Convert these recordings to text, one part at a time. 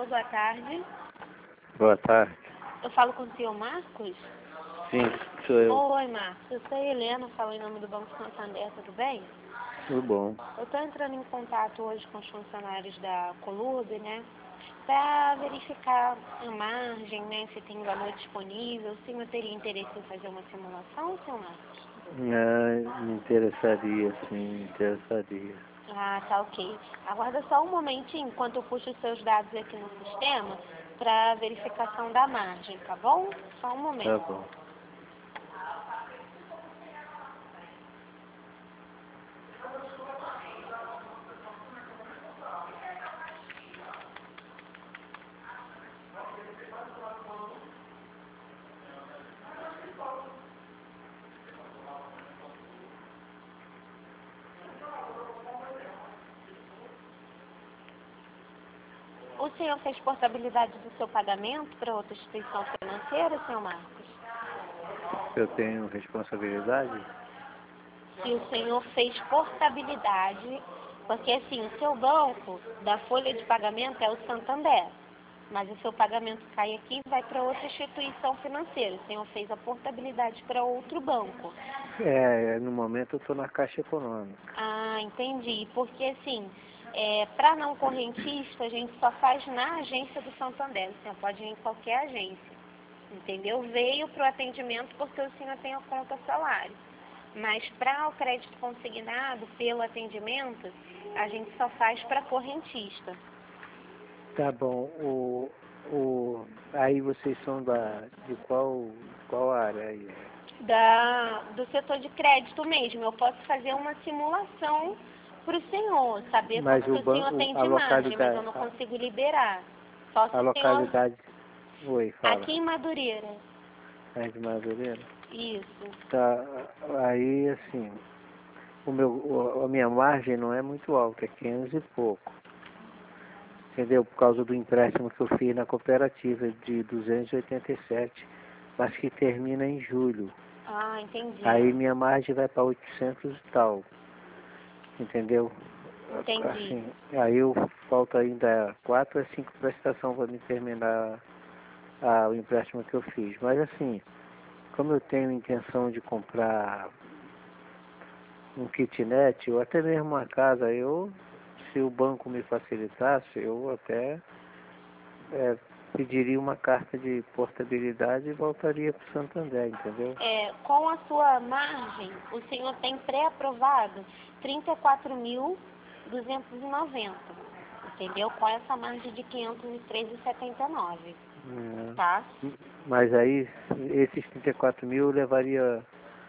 Alô, boa tarde. Boa tarde. Eu falo com o senhor Marcos? Sim, sou eu. Oi, Marcos. Eu sou a Helena, falo em nome do Banco Santander, tudo bem? Tudo bom. Eu estou entrando em contato hoje com os funcionários da Colube, né? Para verificar a margem, né? Se tem valor disponível. O senhor teria interesse em fazer uma simulação, senhor Marcos? Me interessaria, sim, me interessaria. Ah, tá ok. Aguarda só um momentinho enquanto eu puxo os seus dados aqui no sistema para verificação da margem, tá bom? Só um Tá momento. bom. O senhor fez portabilidade do seu pagamento para outra instituição financeira, senhor Marcos? Eu tenho responsabilidade? Se o senhor fez portabilidade, porque assim, o seu banco da folha de pagamento é o Santander, mas o seu pagamento cai aqui e vai para outra instituição financeira. O senhor fez a portabilidade para outro banco. No momento eu estou na Caixa Econômica. Ah, entendi. Porque assim, para não correntista, a gente só faz na agência do Santander. O senhor pode ir em qualquer agência, entendeu? Veio para o atendimento porque o senhor tem a conta salário. Mas para o crédito consignado pelo atendimento, a gente só faz para correntista. Tá bom. Aí vocês são de qual área aí? Do setor de crédito mesmo. Eu posso fazer uma simulação para o senhor, saber Mas quanto que o senhor tem a de margem, mas localidade, eu não consigo liberar. Só se a o senhor... localidade, oi, fala. Aqui em Madureira. É de Madureira? Isso. Tá, aí assim, a minha margem não é muito alta, é 500 e pouco. Entendeu? Por causa do empréstimo que eu fiz na cooperativa de 287, mas que termina em julho. Ah, entendi. Aí minha margem vai para 800 e tal. Entendeu? Entendi. Assim, aí falta ainda 4 a 5 prestações para me terminar o empréstimo que eu fiz. Mas assim, como eu tenho intenção de comprar um kitnet ou até mesmo uma casa, se o banco me facilitasse, eu até pediria uma carta de portabilidade e voltaria para o Santander, entendeu? Com a sua margem, o senhor tem pré-aprovado 34.290, entendeu? Com essa margem de 513,79, tá? Mas aí, esses 34 mil levaria,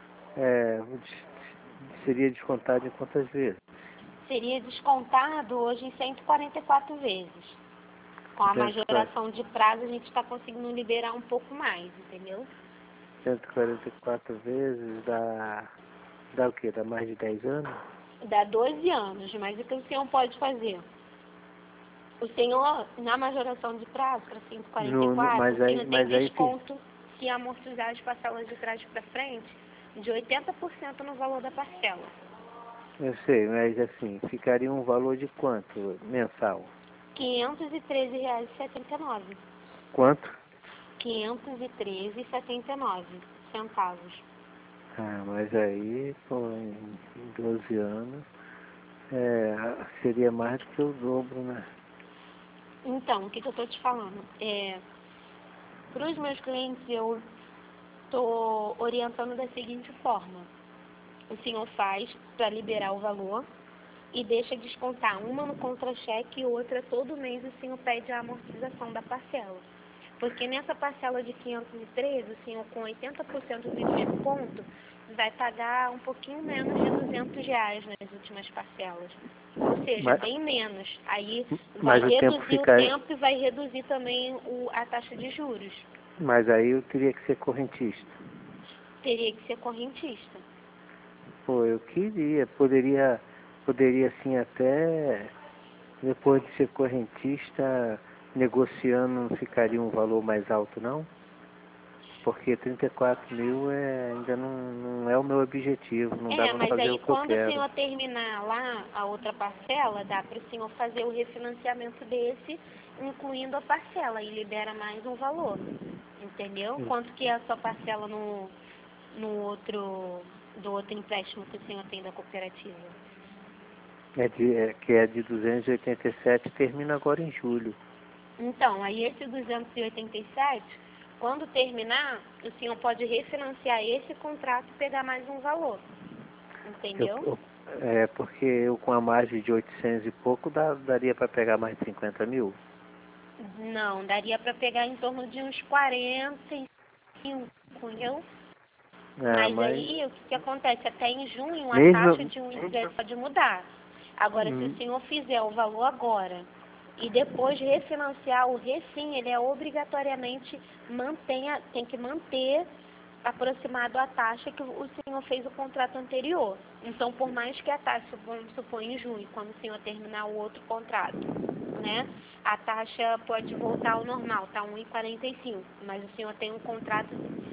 seria descontado em quantas vezes? Seria descontado hoje em 144 vezes. Com a 140, majoração de prazo, a gente está conseguindo liberar um pouco mais, entendeu? 144 vezes dá o quê? Dá mais de 10 anos? Dá 12 anos, mas o que o senhor pode fazer? O senhor, na majoração de prazo para 144, o senhor tem desconto se amortizar as parcelas de trás para frente de 80% no valor da parcela. Eu sei, mas assim, ficaria um valor de quanto mensal? R$ 513,79. Quanto? R$ 513,79 centavos. Mas aí, pô, em 12 anos, seria mais do que o dobro, né? Então, o que eu estou te falando? Para os meus clientes, eu estou orientando da seguinte forma. O senhor faz para liberar o valor e deixa descontar uma no contra-cheque e outra todo mês o senhor pede a amortização da parcela. Porque nessa parcela de 513, o senhor com 80% de desconto vai pagar um pouquinho menos de R$ 200 nas últimas parcelas. Ou seja, bem menos. Aí vai reduzir o tempo e vai reduzir também a taxa de juros. Mas aí eu teria que ser correntista. Teria que ser correntista. Pô, eu queria, poderia assim até, depois de ser correntista, negociando não ficaria um valor mais alto, não? porque 34 mil ainda não é o meu objetivo, não dá para Mas fazer aí o que eu quando o quero. senhor terminar lá a outra parcela, dá para o senhor fazer o refinanciamento desse, incluindo a parcela, e libera mais um valor, entendeu? Quanto que é a sua parcela do outro empréstimo que o senhor tem da cooperativa? Que é de 287, termina agora em julho. Então, aí esse 287, quando terminar, o senhor pode refinanciar esse contrato e pegar mais um valor, entendeu? Porque eu com a margem de 800 e pouco daria para pegar mais de 50 mil? Não, daria para pegar em torno de uns 45, entendeu? Mas Mas aí, o que acontece? Até em junho, a taxa mesmo... de 1,10 pode mudar. Agora, se o senhor fizer o valor agora e depois refinanciar o refim, ele é obrigatoriamente tem que manter aproximado a taxa que o senhor fez o contrato anterior. Então, por mais que a taxa, vamos supor, em junho, quando o senhor terminar o outro contrato, né, a taxa pode voltar ao normal, tá 1,45, mas o senhor tem um contrato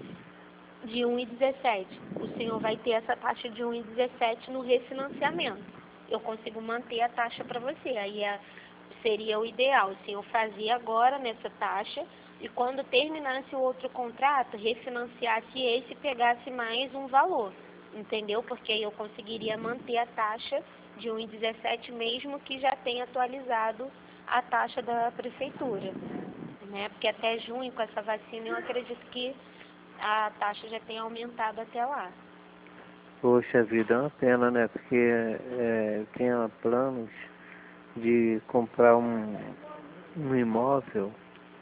de 1,17. O senhor vai ter essa taxa de 1,17 no refinanciamento. Eu consigo manter a taxa para você. Aí seria o ideal. O senhor fazia agora nessa taxa e quando terminasse o outro contrato, refinanciasse esse e pegasse mais um valor. Entendeu? Porque aí eu conseguiria manter a taxa de 1,17 mesmo que já tenha atualizado a taxa da prefeitura. Né? Porque até junho, com essa vacina, eu acredito que a taxa já tem aumentado até lá. Poxa vida, é uma pena, né? Porque eu tinha planos de comprar um imóvel,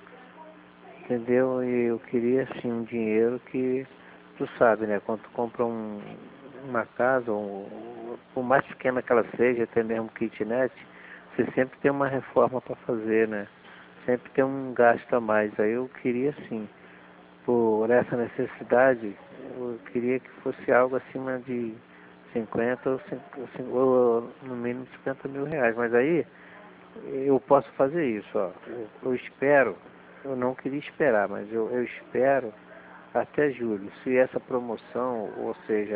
entendeu? E eu queria, assim, um dinheiro que, tu sabe, né? Quando tu compra uma casa, por mais pequena que ela seja, até mesmo kitnet, você sempre tem uma reforma para fazer, né? Sempre tem um gasto a mais. Aí eu queria, assim, por essa necessidade, eu queria que fosse algo acima de 50 ou no mínimo 50 mil reais. Mas aí eu posso fazer isso, ó. Eu espero, eu não queria esperar, mas eu espero até julho. Se essa promoção, ou seja,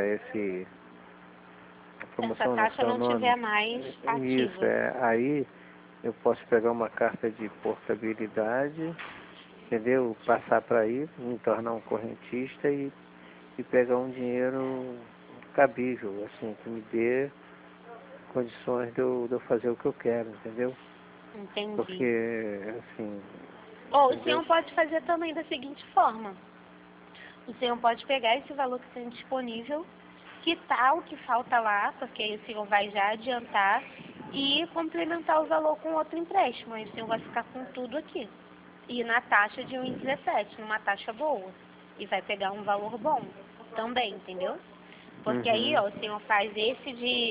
a Se essa promoção não taxa sei o não nome, tiver mais isso, ativa. aí eu posso pegar uma carta de portabilidade, entendeu? Passar para aí, me tornar um correntista e pegar um dinheiro cabível, assim, que me dê condições de eu fazer o que eu quero, entendeu? Entendi. Porque, assim, Ou o entendeu? senhor pode fazer também da seguinte forma. O senhor pode pegar esse valor que tem disponível, quitar o que falta lá, porque aí o senhor vai já adiantar e complementar o valor com outro empréstimo. Aí o senhor vai ficar com tudo aqui. E na taxa de 1,17, numa taxa boa. E vai pegar um valor bom também, entendeu? Porque aí, Uhum. ó, o senhor faz esse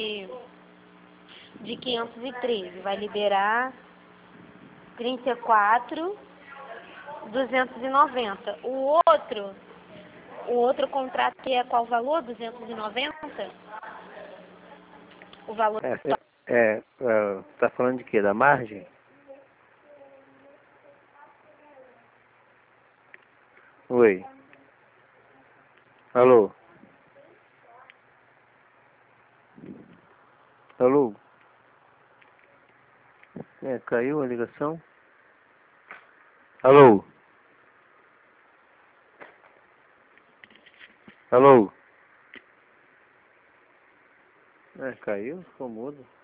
de 513, vai liberar 34.290. O outro contrato que é qual valor? 290? O valor Tá falando de quê? Da margem? Oi. Alô? Alô? Caiu a ligação? Alô? Alô? Caiu? Ficou mudo.